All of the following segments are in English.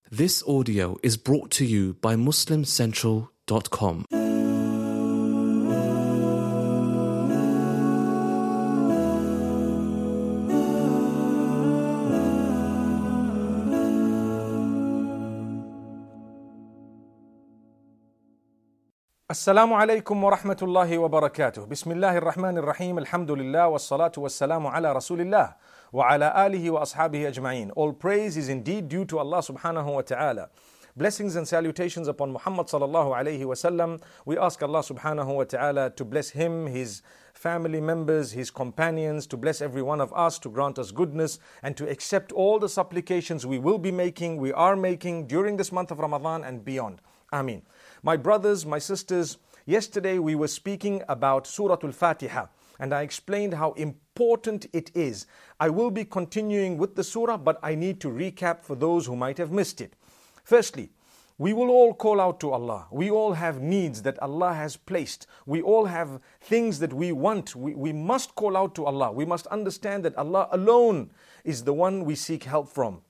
This audio is brought to you by MuslimCentral.com. Assalamu alaikum wa rahmatullahi wa barakatuh. Bismillahir Rahmanir Rahim. Alhamdulillah wassalatu wassalamu ala Rasulillah wa ala alihi wa ashabihi ajma'in. All praise is indeed due to Allah subhanahu wa ta'ala. Blessings and salutations upon Muhammad sallallahu alayhi wa sallam. We ask Allah subhanahu wa ta'ala to bless him, his family members, his companions, to bless every one of us, to grant us goodness, and to accept all the supplications we will be making, we are making during this month of Ramadan and beyond. Ameen. My brothers, my sisters, yesterday we were speaking about Surah Al-Fatiha and I explained how important it is. I will be continuing with the surah, but I need to recap for those who might have missed it. Firstly, we will all call out to Allah. We all have needs that Allah has placed. We all have things that we want. We must call out to Allah. We must understand that Allah alone is the one we seek help from.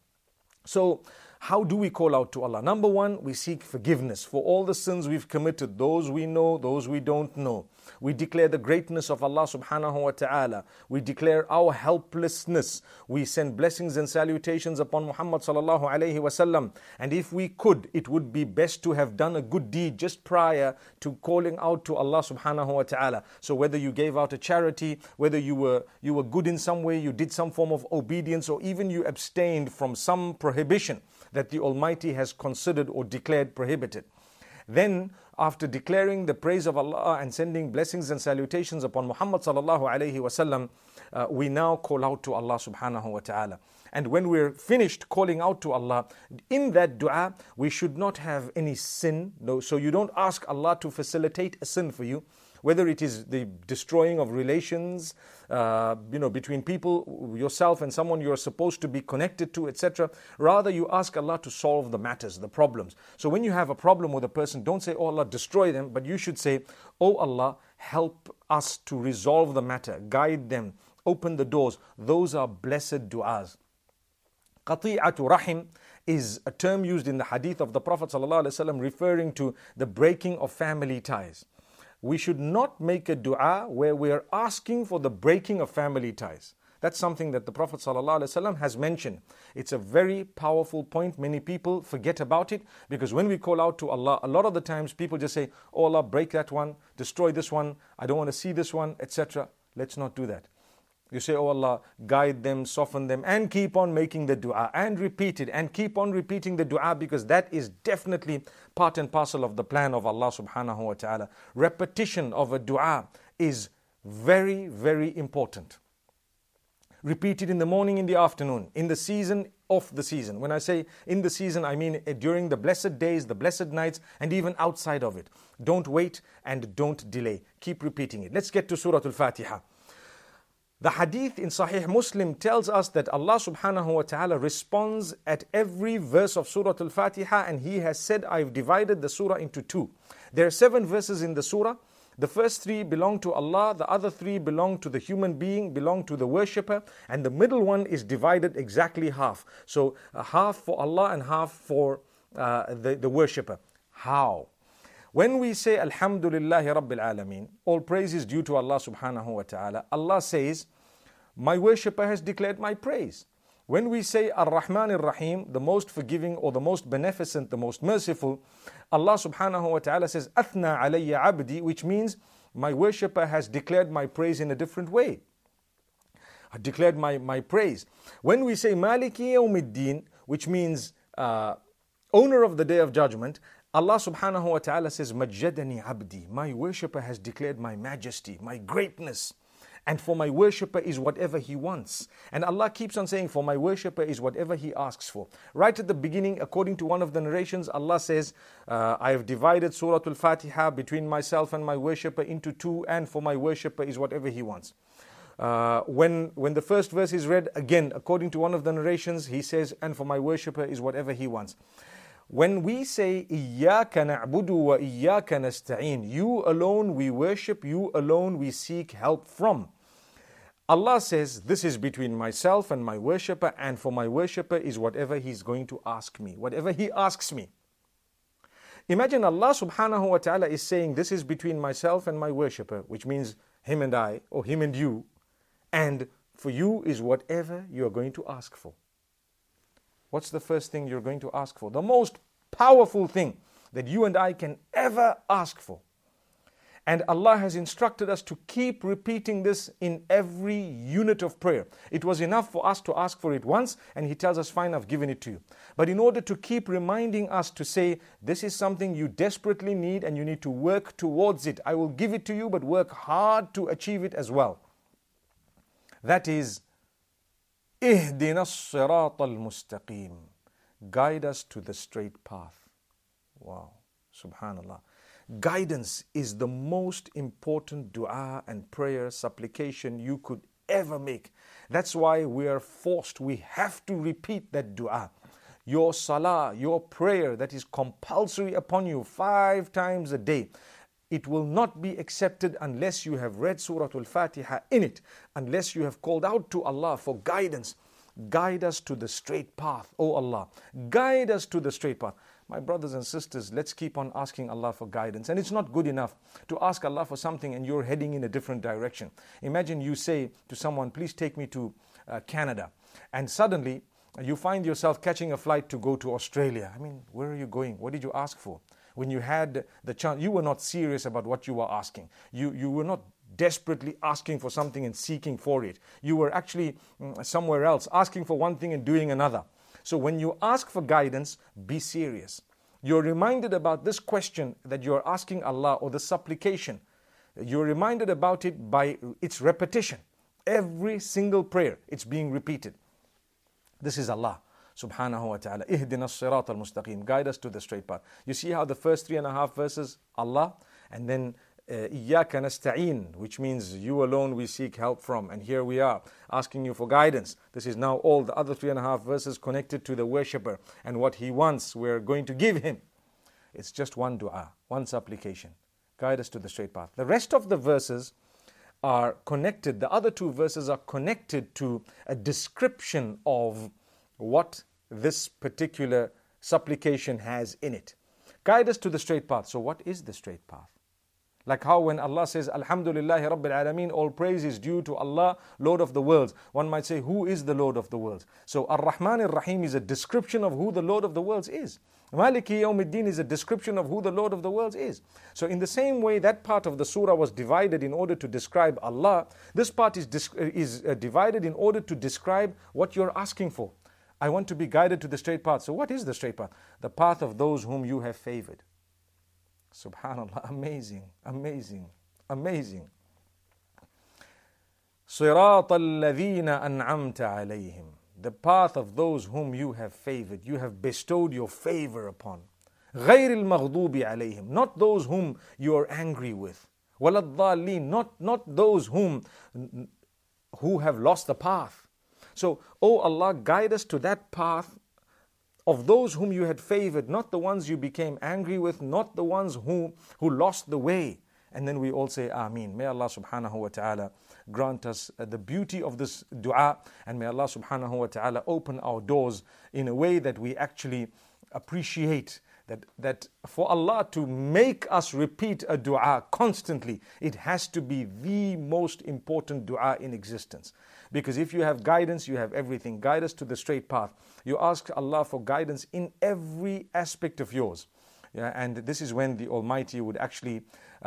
So, how do we call out to Allah? Number one, we seek forgiveness for all the sins we've committed, those we know, those we don't know. We declare the greatness of Allah subhanahu wa ta'ala. We declare our helplessness. We send blessings and salutations upon Muhammad sallallahu alayhi wa sallam. And if we could, it would be best to have done a good deed just prior to calling out to Allah subhanahu wa ta'ala. So whether you gave out a charity, whether you were good in some way, you did some form of obedience, or even you abstained from some prohibition that the Almighty has considered or declared prohibited. Then, after declaring the praise of Allah and sending blessings and salutations upon Muhammad sallallahu alayhi wasallam, we now call out to Allah subhanahu wa ta'ala. And when we're finished calling out to Allah, in that dua, we should not have any sin. No, so you don't ask Allah to facilitate a sin for you, whether it is the destroying of relations, between people, yourself and someone you're supposed to be connected to, etc. Rather, you ask Allah to solve the matters, the problems. So when you have a problem with a person, don't say, "Oh Allah, destroy them," but you should say, "Oh Allah, help us to resolve the matter, guide them, open the doors." Those are blessed du'as. Qati'atu rahim is a term used in the hadith of the Prophet ﷺ referring to the breaking of family ties. We should not make a dua where we are asking for the breaking of family ties. That's something that the Prophet ﷺ has mentioned. It's a very powerful point. Many people forget about it because when we call out to Allah, a lot of the times people just say, "Oh Allah, break that one, destroy this one, I don't want to see this one," etc. Let's not do that. You say, "Oh Allah, guide them, soften them," and keep on making the dua and repeat it and keep on repeating the dua, because that is definitely part and parcel of the plan of Allah subhanahu wa ta'ala. Repetition of a dua is very, very important. Repeat it in the morning, in the afternoon, in the season, off the season. When I say in the season, I mean during the blessed days, the blessed nights, and even outside of it. Don't wait and don't delay. Keep repeating it. Let's get to Surah Al-Fatiha. The hadith in Sahih Muslim tells us that Allah subhanahu wa ta'ala responds at every verse of Surah Al-Fatiha, and He has said, "I've divided the surah into two." There are 7 verses in the surah. The first 3 belong to Allah, the other 3 belong to the human being, belong to the worshipper, and the middle one is divided exactly half. So half for Allah and half for the worshipper. How? When we say Alhamdulillahi Rabbil Alameen, all praise is due to Allah subhanahu wa ta'ala, Allah says, "My worshipper has declared my praise." When we say Ar-Rahman Ar-Rahim, the most forgiving or the most beneficent, the most merciful, Allah subhanahu wa ta'ala says, "Athna alayya abdi," which means my worshipper has declared my praise in a different way. I declared my praise. When we say Maliki Yawmiddin, which means owner of the day of judgment, Allah subhanahu wa ta'ala says, "Majjadani abdi," my worshipper has declared my majesty, my greatness. And for my worshipper is whatever he wants. And Allah keeps on saying, for my worshipper is whatever he asks for. Right at the beginning, according to one of the narrations, Allah says, "I have divided Surah Al-Fatiha between myself and my worshipper into 2, and for my worshipper is whatever he wants." When the first verse is read, again, according to one of the narrations, he says, "And for my worshipper is whatever he wants." When we say, إِيَّاكَ نَعْبُدُ وَإِيَّاكَ نَسْتَعِينُ, you alone we worship, you alone we seek help from. Allah says, this is between myself and my worshipper, and for my worshipper is whatever he's going to ask me, whatever he asks me. Imagine Allah subhanahu wa ta'ala is saying, this is between myself and my worshipper, which means him and I, or him and you, and for you is whatever you are going to ask for. What's the first thing you're going to ask for? The most powerful thing that you and I can ever ask for. And Allah has instructed us to keep repeating this in every unit of prayer. It was enough for us to ask for it once, and He tells us, fine, I've given it to you. But in order to keep reminding us to say, this is something you desperately need and you need to work towards it. I will give it to you, but work hard to achieve it as well. That is, اهدنا الصراط المستقيم. Guide us to the straight path. Wow, subhanallah. Guidance is the most important dua and prayer supplication you could ever make. That's why we are forced, we have to repeat that dua. Your salah, your prayer that is compulsory upon you 5 times a day, it will not be accepted unless you have read Surah Al-Fatiha in it, unless you have called out to Allah for guidance. Guide us to the straight path, O Allah. Guide us to the straight path. My brothers and sisters, let's keep on asking Allah for guidance. And it's not good enough to ask Allah for something and you're heading in a different direction. Imagine you say to someone, please take me to Canada. And suddenly you find yourself catching a flight to go to Australia. I mean, where are you going? What did you ask for? When you had the chance, you were not serious about what you were asking. You were not desperately asking for something and seeking for it. You were actually somewhere else, asking for one thing and doing another. So when you ask for guidance, be serious. You're reminded about this question that you're asking Allah, or the supplication. You're reminded about it by its repetition. Every single prayer, it's being repeated. This is Allah subhanahu wa ta'ala. Ihdina as-sirat al-mustaqim. Guide us to the straight path. You see how the first 3.5 verses, Allah, and then إِيَّاكَ نَسْتَعِينَ, which means you alone we seek help from. And here we are asking you for guidance. This is now all the other 3.5 verses connected to the worshipper and what he wants, we're going to give him. It's just one dua, one supplication. Guide us to the straight path. The rest of the verses are connected. The other 2 verses are connected to a description of what this particular supplication has in it. Guide us to the straight path. So what is the straight path? Like how when Allah says, Alhamdulillahi Rabbil Alameen, all praise is due to Allah, Lord of the worlds. One might say, who is the Lord of the worlds? So Ar-Rahman Ar-Rahim is a description of who the Lord of the worlds is. Maliki Yawmiddin is a description of who the Lord of the worlds is. So in the same way that part of the surah was divided in order to describe Allah, this part is divided in order to describe what you're asking for. I want to be guided to the straight path. So what is the straight path? The path of those whom you have favored. Subhanallah, amazing, amazing, amazing. صِرَاطَ الَّذِينَ أَنْعَمْتَ عَلَيْهِمْ. The path of those whom you have favored, you have bestowed your favor upon. غَيْرِ الْمَغْضُوبِ عَلَيْهِمْ. Not those whom you are angry with. وَلَا الضَّالِّينَ. Not those who have lost the path. So, O Allah, guide us to that path of those whom you had favored, not the ones you became angry with, not the ones who lost the way. And then we all say Ameen. May Allah subhanahu wa ta'ala grant us the beauty of this dua, and may Allah subhanahu wa ta'ala open our doors in a way that we actually appreciate that for Allah to make us repeat a dua constantly, it has to be the most important dua in existence. Because if you have guidance, you have everything. Guide us to the straight path. You ask Allah for guidance in every aspect of yours. Yeah, and this is when the Almighty would actually,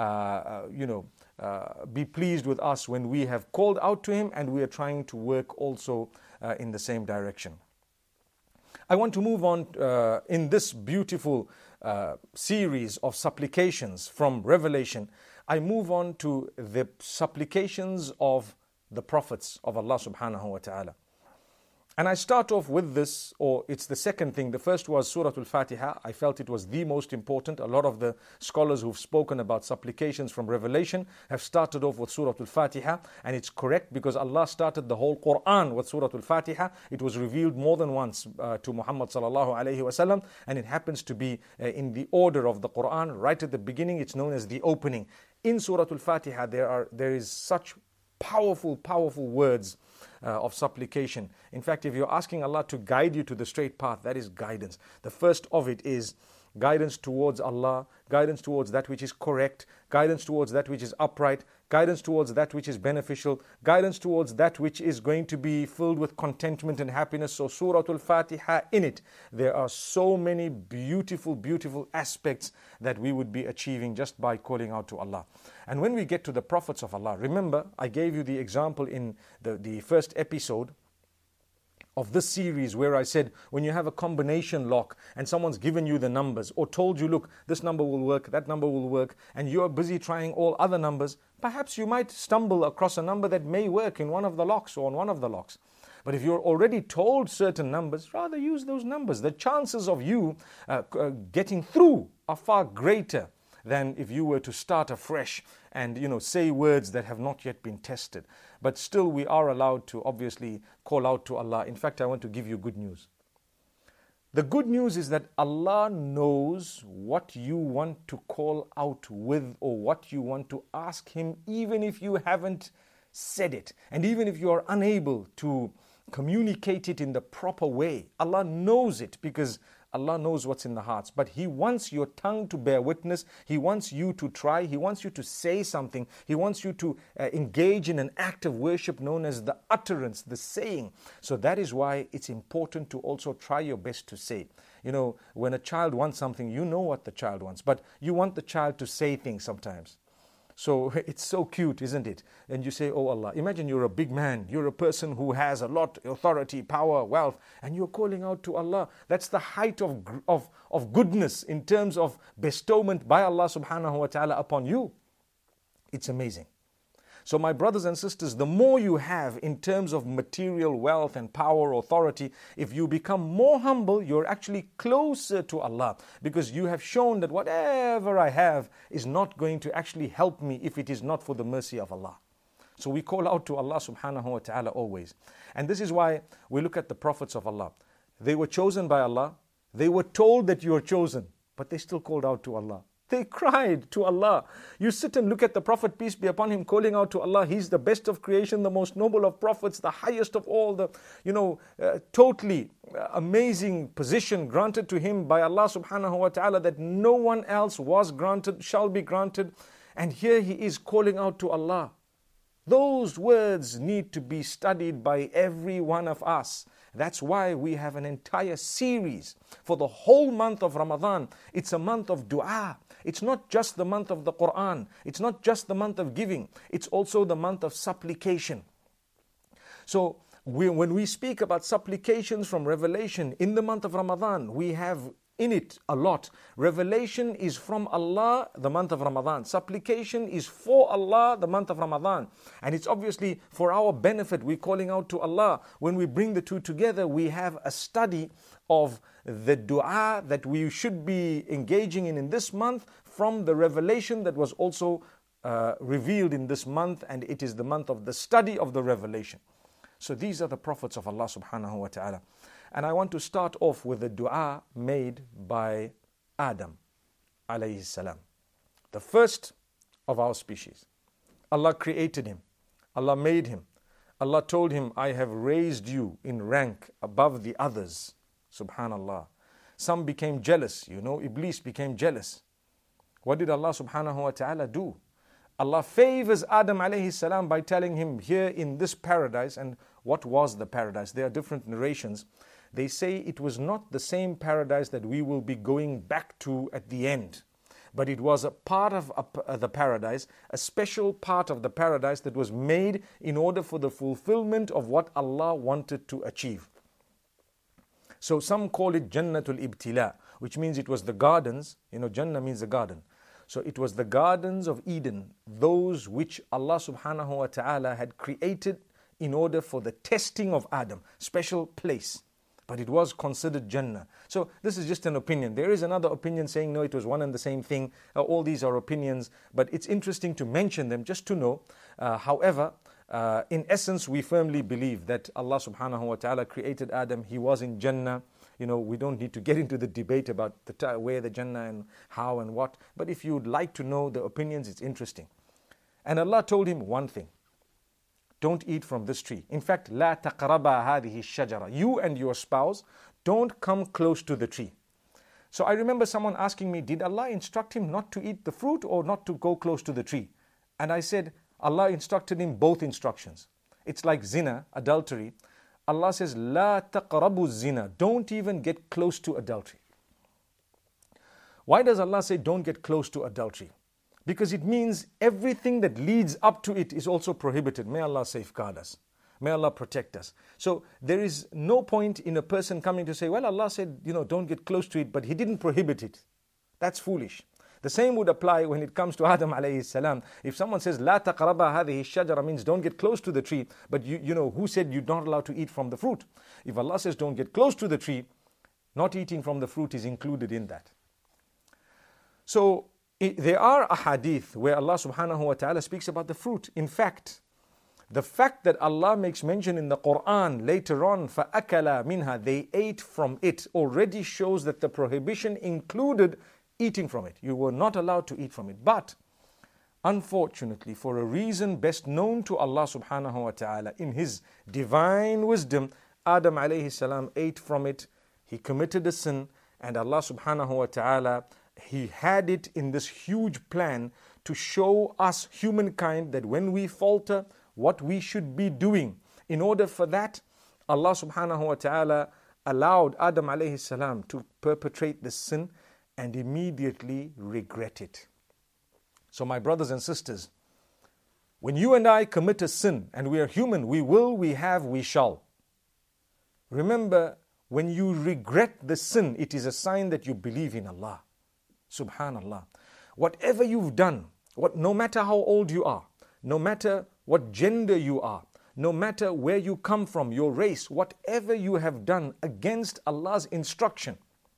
be pleased with us when we have called out to Him and we are trying to work also in the same direction. I want to move on in this beautiful series of supplications from Revelation. I move on to the supplications of the prophets of Allah subhanahu wa ta'ala. And I start off with this, or it's the second thing. The first was Surah Al-Fatiha. I felt it was the most important. A lot of the scholars who've spoken about supplications from Revelation have started off with Surah Al-Fatiha. And it's correct because Allah started the whole Quran with Surah Al-Fatiha. It was revealed more than once to Muhammad sallallahu alayhi wasallam. And it happens to be in the order of the Quran. Right at the beginning, it's known as the opening. In Surah Al-Fatiha, there is such powerful, powerful words of supplication. In fact, if you're asking Allah to guide you to the straight path, that is guidance. The first of it is guidance towards Allah, guidance towards that which is correct, guidance towards that which is upright, guidance towards that which is beneficial, guidance towards that which is going to be filled with contentment and happiness. So Surah Al-Fatiha, in it, there are so many beautiful, beautiful aspects that we would be achieving just by calling out to Allah. And when we get to the prophets of Allah, remember I gave you the example in the first episode of this series where I said when you have a combination lock and someone's given you the numbers or told you, look, this number will work, that number will work, and you're busy trying all other numbers, perhaps you might stumble across a number that may work in one of the locks or on one of the locks. But if you're already told certain numbers, rather use those numbers. The chances of you getting through are far greater than if you were to start afresh and say words that have not yet been tested. But still we are allowed to obviously call out to Allah. In fact, I want to give you good news. The good news is that Allah knows what you want to call out with or what you want to ask Him, even if you haven't said it. And even if you are unable to communicate it in the proper way, Allah knows it because Allah knows what's in the hearts. But He wants your tongue to bear witness. He wants you to try. He wants you to say something. He wants you to engage in an act of worship known as the utterance, the saying. So that is why it's important to also try your best to say. When a child wants something, you know what the child wants. But you want the child to say things sometimes. So it's so cute, isn't it? And you say, oh Allah, imagine you're a big man, you're a person who has a lot of authority, power, wealth, and you're calling out to Allah. That's the height of goodness in terms of bestowment by Allah subhanahu wa ta'ala upon you. It's amazing. So my brothers and sisters, the more you have in terms of material wealth and power, authority, if you become more humble, you're actually closer to Allah, because you have shown that whatever I have is not going to actually help me if it is not for the mercy of Allah. So we call out to Allah subhanahu wa ta'ala always. And this is why we look at the prophets of Allah. They were chosen by Allah. They were told that you are chosen, but they still called out to Allah. They cried to Allah. You sit and look at the Prophet, peace be upon him, calling out to Allah. He's the best of creation, the most noble of prophets, the highest of all, the totally amazing position granted to him by Allah subhanahu wa ta'ala that no one else was granted, shall be granted. And here he is calling out to Allah. Those words need to be studied by every one of us. That's why we have an entire series for the whole month of Ramadan. It's a month of dua. It's not just the month of the Quran. It's not just the month of giving. It's also the month of supplication. So when we speak about supplications from revelation in the month of Ramadan, we have in it a lot. Revelation is from Allah, the month of Ramadan. Supplication is for Allah, the month of Ramadan. And it's obviously for our benefit. We're calling out to Allah. When we bring the two together, we have a study of the dua that we should be engaging in this month from the revelation that was also revealed in this month. And it is the month of the study of the revelation. So these are the prophets of Allah subhanahu wa ta'ala. And I want to start off with the dua made by Adam alayhi salam, the first of our species. Allah created him. Allah made him. Allah told him, I have raised you in rank above the others. Subhanallah. Some became jealous. Iblis became jealous. What did Allah subhanahu wa ta'ala do? Allah favors Adam alayhi salam by telling him here in this paradise. And what was the paradise? There are different narrations. They say it was not the same paradise that we will be going back to at the end. But it was a part of the paradise, a special part of the paradise that was made in order for the fulfillment of what Allah wanted to achieve. So some call it Jannatul Ibtila, which means it was the gardens. Jannah means a garden. So it was the gardens of Eden, those which Allah subhanahu wa ta'ala had created in order for the testing of Adam, special place. But it was considered Jannah. So this is just an opinion. There is another opinion saying, no, it was one and the same thing. All these are opinions, but it's interesting to mention them just to know. However, in essence, we firmly believe that Allah subhanahu wa ta'ala created Adam. He was in Jannah. We don't need to get into the debate about where the Jannah and how and what. But if you'd like to know the opinions, it's interesting. And Allah told him one thing. don't eat from this tree. In fact, لا تقربا هذه الشجرة. You and your spouse don't come close to the tree. So I remember someone asking me, did Allah instruct him not to eat the fruit or not to go close to the tree? And I said, Allah instructed him both instructions. It's like zina, adultery. Allah says, لا تقربوا الزنا. Don't even get close to adultery. Why does Allah say don't get close to adultery? Because it means everything that leads up to it is also prohibited. May Allah safeguard us. May Allah protect us. So there is no point in a person coming to say, well, Allah said, don't get close to it, but He didn't prohibit it. That's foolish. The same would apply when it comes to Adam alayhi salam. If someone says, لا تقربا هذه الشجرة, means don't get close to the tree, but who said you're not allowed to eat from the fruit? If Allah says don't get close to the tree, not eating from the fruit is included in that. So there are ahadith where Allah subhanahu wa ta'ala speaks about the fruit. In fact, the fact that Allah makes mention in the Quran later on, فَأَكَلَا مِنْهَا, they ate from it, already shows that the prohibition included eating from it. You were not allowed to eat from it. But unfortunately, for a reason best known to Allah subhanahu wa ta'ala, in His divine wisdom, Adam alayhi salam ate from it. He committed a sin, and Allah subhanahu wa ta'ala, He had it in this huge plan to show us, humankind, that when we falter, what we should be doing. In order for that, Allah subhanahu wa ta'ala allowed Adam alayhi salam to perpetrate this sin and immediately regret it. So my brothers and sisters, when you and I commit a sin, and we are human, we will, we have, we shall. Remember, when you regret the sin, it is a sign that you believe in Allah. Subhanallah. Whatever you've done, no matter how old you are, no matter what gender you are, no matter where you come from, your race, whatever you have done against Allah's instruction,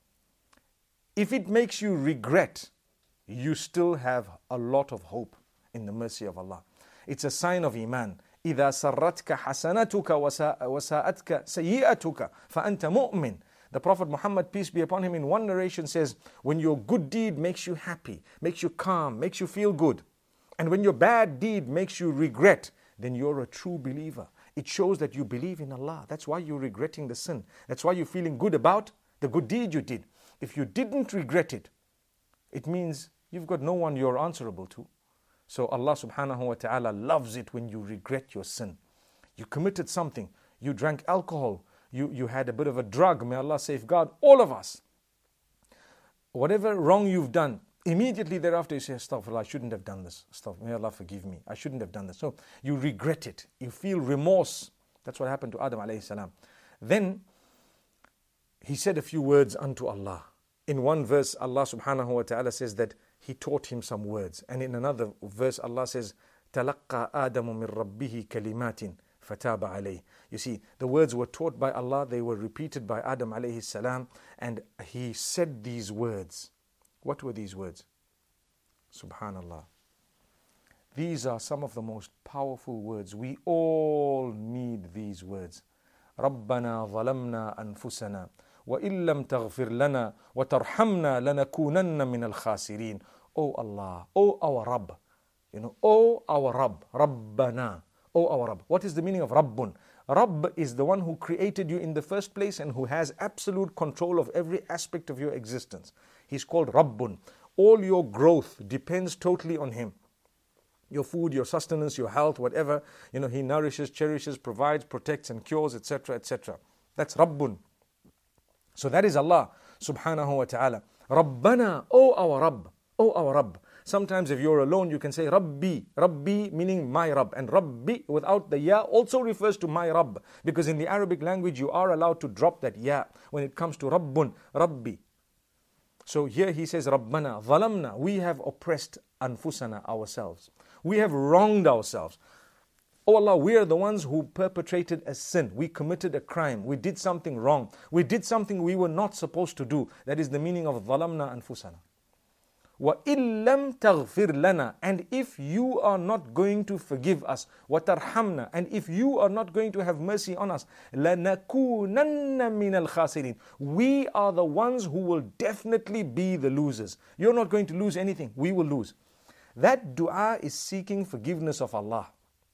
if it makes you regret, you still have a lot of hope in the mercy of Allah. It's a sign of Iman. إِذَا سَرَّتْكَ حَسَنَتُكَ وَسَاءَتْكَ سَيِّئَتُكَ فَأَنْتَ مُؤْمِنٌ. The Prophet Muhammad, peace be upon him, in one narration says, when your good deed makes you happy, makes you calm, makes you feel good, and when your bad deed makes you regret, then you're a true believer. It shows that you believe in Allah. That's why you're regretting the sin. That's why you're feeling good about the good deed you did. If you didn't regret it, it means you've got no one you're answerable to. So Allah subhanahu wa ta'ala loves it when you regret your sin. You committed something. You drank alcohol. You had a bit of a drug. May Allah safeguard all of us. Whatever wrong you've done, immediately thereafter you say, Astaghfirullah, I shouldn't have done this. May Allah forgive me. I shouldn't have done this. So you regret it. You feel remorse. That's what happened to Adam alayhi salam. Then he said a few words unto Allah. In one verse, Allah subhanahu wa ta'ala says that He taught him some words. And in another verse, Allah says, تَلَقَّى آدَمُ مِنْ رَبِّهِ كَلِمَاتٍ فَتَابَ عَلَيْهِ. You see, the words were taught by Allah, they were repeated by Adam alayhi salam, and he said these words. What were these words? Subhanallah. These are some of the most powerful words. We all need these words. رَبَّنَا ظَلَمْنَا أَنفُسَنَا وَإِن لَمْ تَغْفِرْ لَنَا وَتَرْحَمْنَا لَنَكُونَنَّ مِنَ الْخَاسِرِينَ. Oh Allah, oh our Rabb, oh our Rabb, Rabbana, oh our Rabb. What is the meaning of Rabbun? Rabb is the one who created you in the first place and who has absolute control of every aspect of your existence. He's called Rabbun. All your growth depends totally on Him. Your food, your sustenance, your health, whatever, He nourishes, cherishes, provides, protects and cures, etc., etc. That's Rabbun. So that is Allah subhanahu wa ta'ala. Rabbana, oh our Rabb, oh our Rabb. Sometimes if you're alone, you can say Rabbi. Rabbi meaning my Rabb. And Rabbi without the ya also refers to my Rabb. Because in the Arabic language, you are allowed to drop that ya when it comes to Rabbun, Rabbi. So here he says Rabbana, Zalamna. We have oppressed anfusana, ourselves. We have wronged ourselves. Oh Allah, we are the ones who perpetrated a sin. We committed a crime. We did something wrong. We did something we were not supposed to do. That is the meaning of ظَلَمْنَا أَنفُسَنَا. وَإِن لَمْ تَغْفِرْ لَنَا. And if you are not going to forgive us, وَتَرْحَمْنَا. And if you are not going to have mercy on us, لَنَكُونَنَّ مِنَ الْخَاسِرِينَ. We are the ones who will definitely be the losers. You're not going to lose anything. We will lose. That dua is seeking forgiveness of Allah.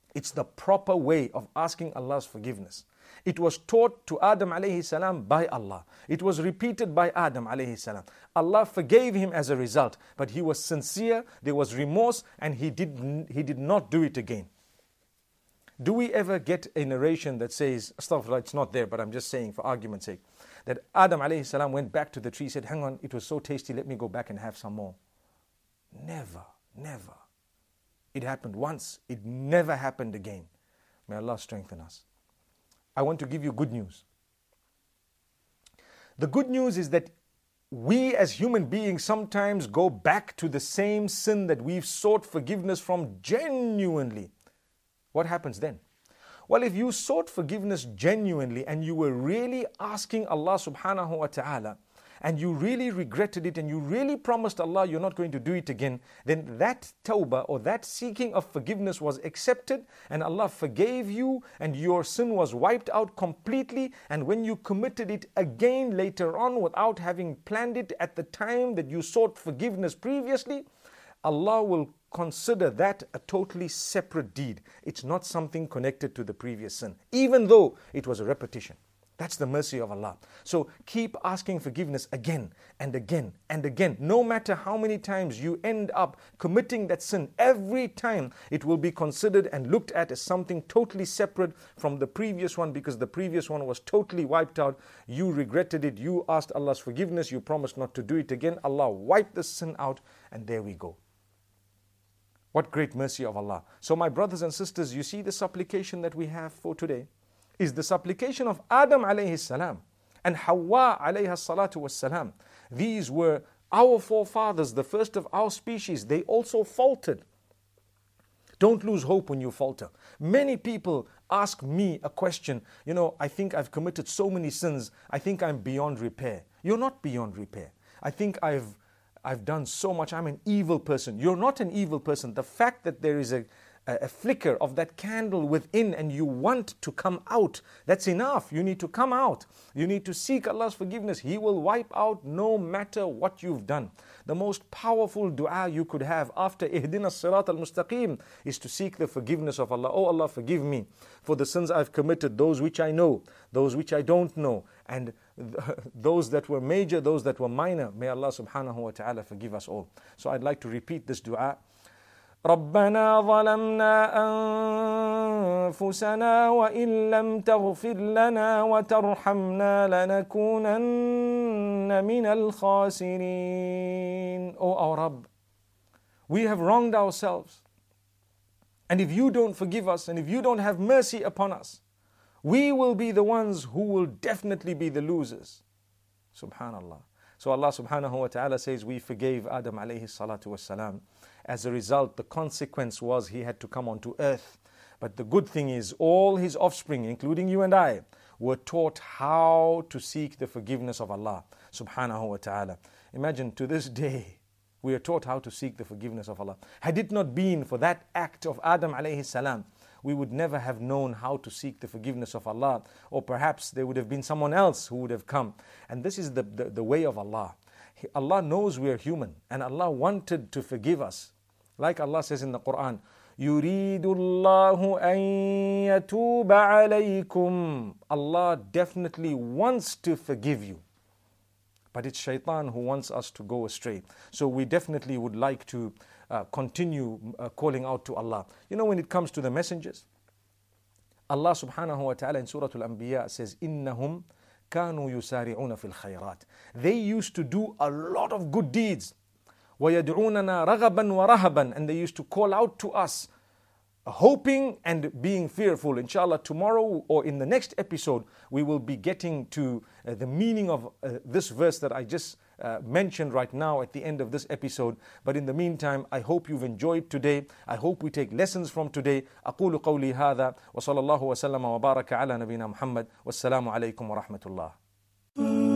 It's the proper way of asking Allah's forgiveness. It was taught to Adam alayhi salam by Allah. It was repeated by Adam alayhi salam. Allah forgave him as a result, but he was sincere, there was remorse, and he did not do it again. Do we ever get a narration that says, astaghfirullah, it's not there, but I'm just saying for argument's sake, that Adam alayhi salam went back to the tree, said, hang on, it was so tasty, let me go back and have some more. Never, never. It happened once, it never happened again. May Allah strengthen us. I want to give you good news. The good news is that we as human beings sometimes go back to the same sin that we've sought forgiveness from genuinely. What happens then? Well, if you sought forgiveness genuinely and you were really asking Allah subhanahu wa ta'ala, and you really regretted it and you really promised Allah you're not going to do it again, then that tawbah or that seeking of forgiveness was accepted and Allah forgave you and your sin was wiped out completely. And when you committed it again later on without having planned it at the time that you sought forgiveness previously, Allah will consider that a totally separate deed. It's not something connected to the previous sin, even though it was a repetition. That's the mercy of Allah. So keep asking forgiveness again and again and again. No matter how many times you end up committing that sin, every time it will be considered and looked at as something totally separate from the previous one, because the previous one was totally wiped out. You regretted it. You asked Allah's forgiveness. You promised not to do it again. Allah wiped the sin out, and there we go. What great mercy of Allah. So my brothers and sisters, you see the supplication that we have for today is the supplication of Adam alayhi salam and Hawa alayha salatu was salam. These were our forefathers, the first of our species. They also faltered. Don't lose hope when you falter. Many people ask me a question, I think I've committed so many sins, I think I'm beyond repair. You're not beyond repair. I think I've done so much, I'm an evil person. You're not an evil person. The fact that there is a flicker of that candle within and you want to come out, that's enough. You need to come out. You need to seek Allah's forgiveness. He will wipe out no matter what you've done. The most powerful dua you could have after Ihdina Sirat al-Mustaqim is to seek the forgiveness of Allah. Oh Allah, forgive me for the sins I've committed, those which I know, those which I don't know, and those that were major, those that were minor. May Allah subhanahu wa ta'ala forgive us all. So I'd like to repeat this dua. ربنا ظلمنا أنفسنا وإن لم تغفر لنا وترحمنا لنكونن من الخاسرين. O our Rabb, we have wronged ourselves. And if you don't forgive us and if you don't have mercy upon us, we will be the ones who will definitely be the losers. Subhanallah. So Allah subhanahu wa ta'ala says we forgave Adam alayhi salatu was salam. As a result, the consequence was he had to come onto earth. But the good thing is all his offspring, including you and I, were taught how to seek the forgiveness of Allah subhanahu wa ta'ala. Imagine to this day, we are taught how to seek the forgiveness of Allah. Had it not been for that act of Adam alayhi salam, we would never have known how to seek the forgiveness of Allah. Or perhaps there would have been someone else who would have come. And this is the way of Allah. Allah knows we are human and Allah wanted to forgive us. Like Allah says in the Quran, يُرِيدُ اللَّهُ أَن يَتُوبَ عَلَيْكُمْ. Allah definitely wants to forgive you. But it's shaitan who wants us to go astray. So we definitely would like to continue calling out to Allah. When it comes to the messengers, Allah subhanahu wa ta'ala in Surah Al-Anbiya says, إِنَّهُمْ كَانُوا يُسَارِعُونَ فِي الْخَيْرَاتِ. They used to do a lot of good deeds. وَيَدْعُونَنَا رَغَبًا وَرَهَبًا. And they used to call out to us, hoping and being fearful. Inshallah, tomorrow or in the next episode, we will be getting to the meaning of this verse that I just mentioned right now at the end of this episode. But in the meantime, I hope you've enjoyed today. I hope we take lessons from today. أقول قولي هذا وصلى الله وسلم وبارك على نبينا محمد والسلام عليكم ورحمة الله.